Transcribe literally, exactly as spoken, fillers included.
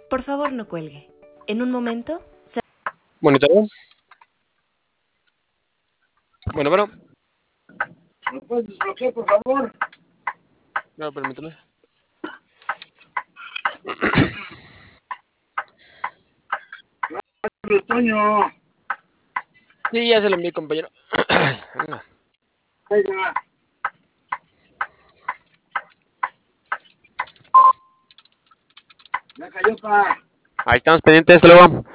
Por favor, no cuelgue. En un momento... Se... ¿Monitoreo? Bueno, bueno. ¿Me puedes desbloquear, por favor? No, permítame. Toño. Sí, ya se lo envié, compañero. Venga. Venga. Ya cayó, pa. Ahí estamos pendientes, hasta luego.